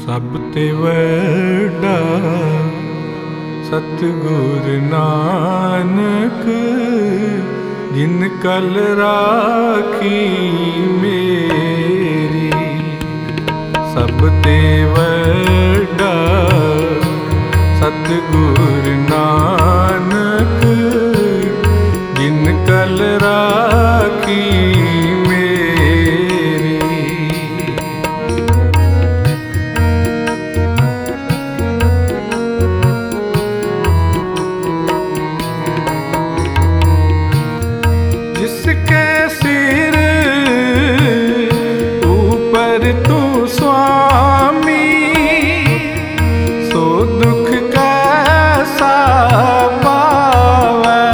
सब ते वड्डा सतगुर नानक, जिन कल राखी मेरी। सब ते वड्डा सतगुर नानक, जिन कल राखी जिसके सिर ऊपर तू स्वामी, सो दुख कैसा पावै।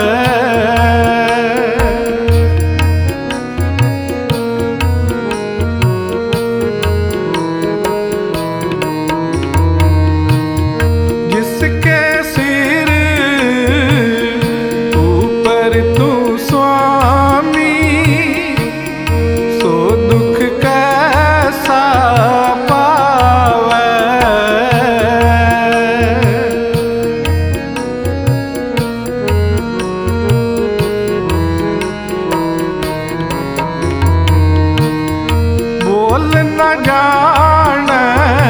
जिसके सिर ऊपर तू स्वामी, सो दुख कैसा पावै। बोल न जाने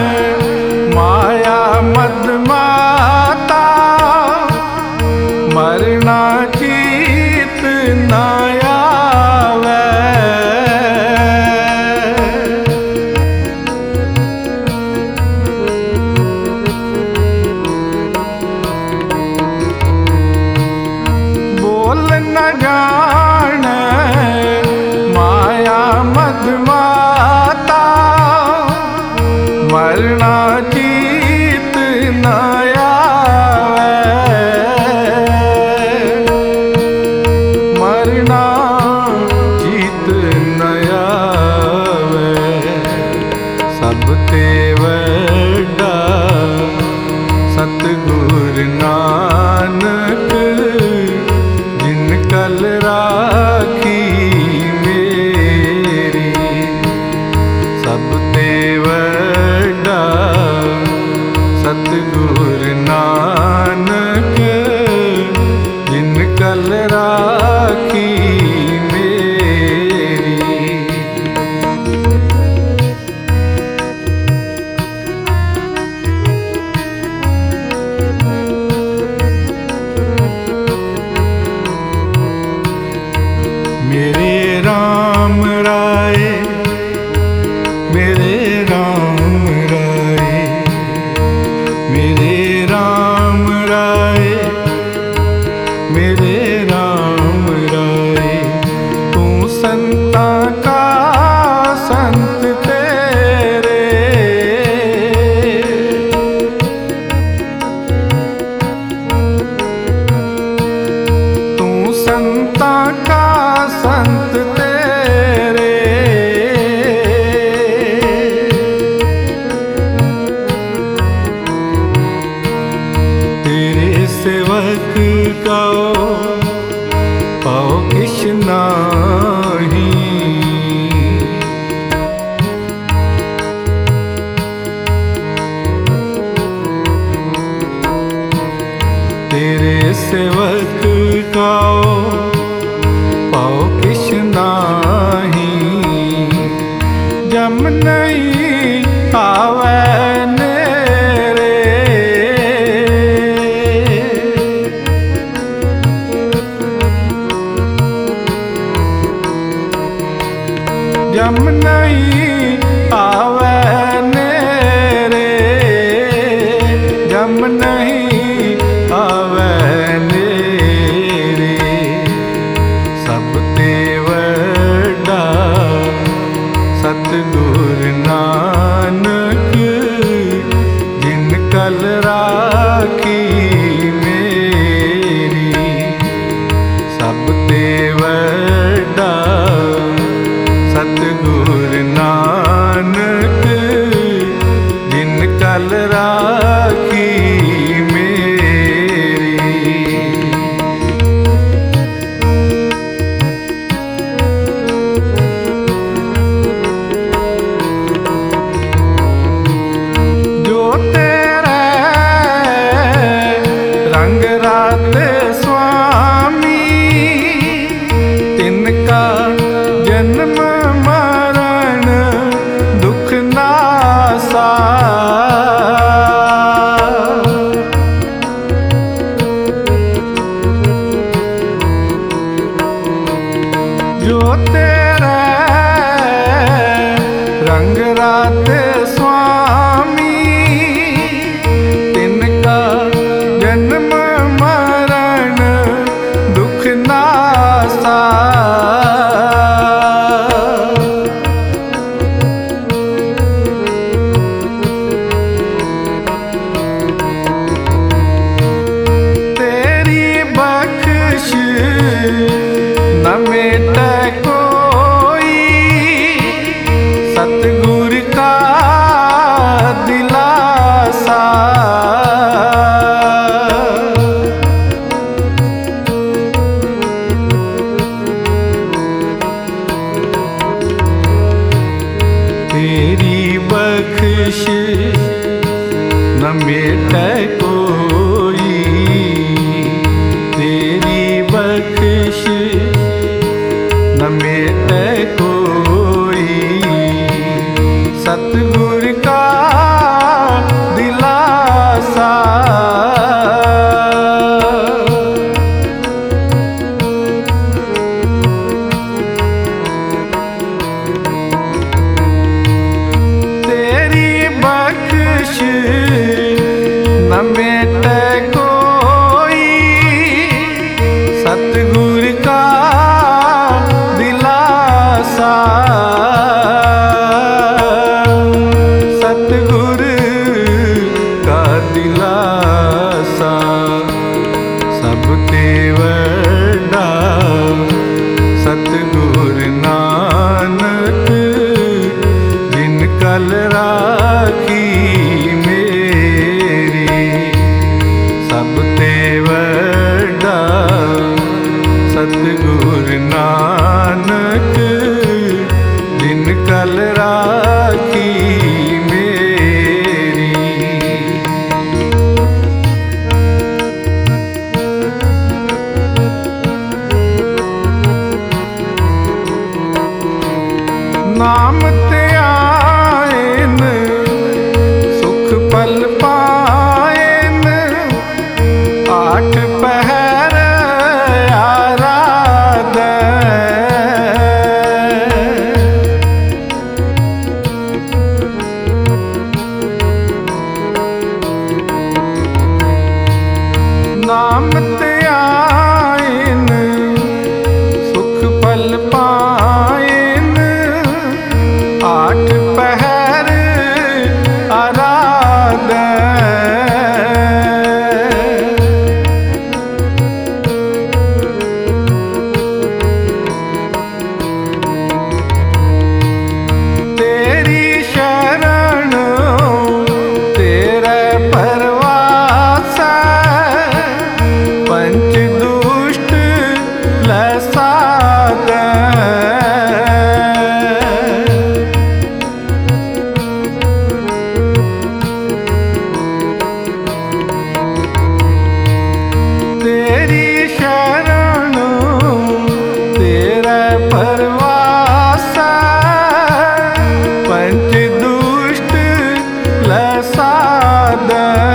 माया मद माता, मरना चीत न आवे। बोल न जाने माया मद माता, मरना चीत न आवे। मरना चीत न आवे। सब ते वड्डा सतगुर नानक, जिन कल राखी मेरी। सब ते वड्डा सतगुर नानक, जिन कल राखी मेरी। मेरे राम राय, मेरे राम राय, मेरे राम राय, मेरे राम राय। तू संता का संत तेरे, तू संता का संत तेरे। तेरे सेवक का पाओ किश नाही, तेरे सेवक का पाओ किश नाही। जम नहीं आवे नेरे, जम नहीं आवे नेरे, जम नहीं आवे नेरे। सब ते वड्डा सतगुर नानक, जिन कल राखी मेरी। सब ते वड्डा सतगुर नानक, जिन कल राखी मेरी। तेरी बख्श न मेटै कोई, तेरी बख्श न मेटै कोई। सतगुर का दिलासा न मेटै कोई, सतगुर का दिलासा। सतगुर का दिलासा सब ते वड्डा, सतगुर नानक जिन कल राखी सतगुर नानक जिन कल राखी मेरी। नाम ते आएन सुख पल पाएन, आठ पहर नाम ते आएन सुख पल पाएन, आठ पहर आराधन। तेरी शरण तेरे परवास, पंच दुष्ट लसाद। तेरी शरण तेरा परवास, पंच दुष्ट लसाद।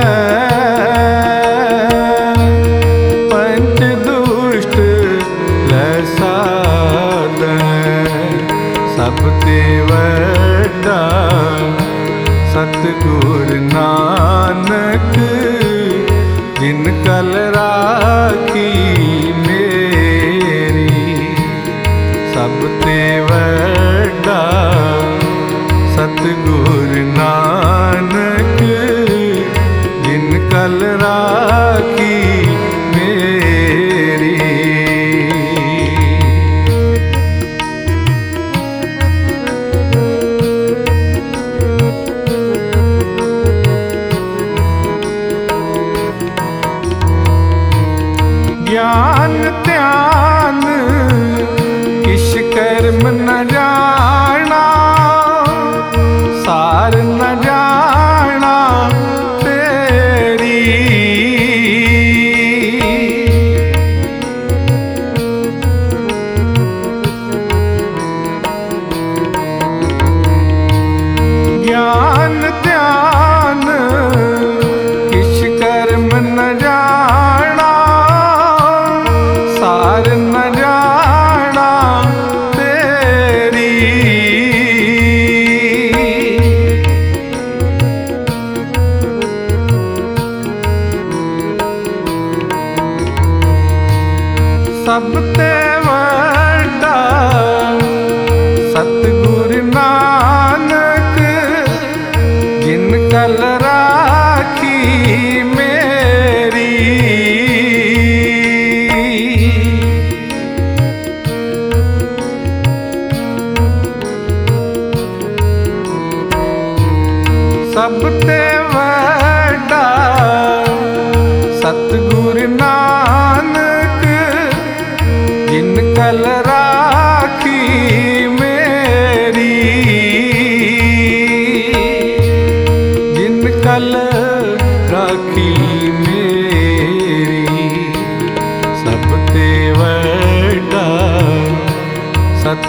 सब ते वड्डा सतगुर नानक जिन कल राखी मेरी। सब ते वड्डा सतगुर नानक जिन कल राखी मेरी। ज्ञान ध्यान किश कर्म न जाना, सार न जाना तेरी। ज्ञान ध्यान किश कर्म न जाना, सार न जाना तेरी। सब ते वड्डा सतगुर नानक जिन कल राखी मेरी। सब ते वड्डा सतगुर नानक जिन कल राखी मेरी।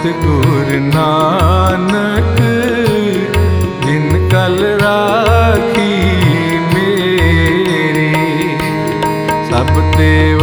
सतगुरु नानक जिन कल राखी मेरी। सब ते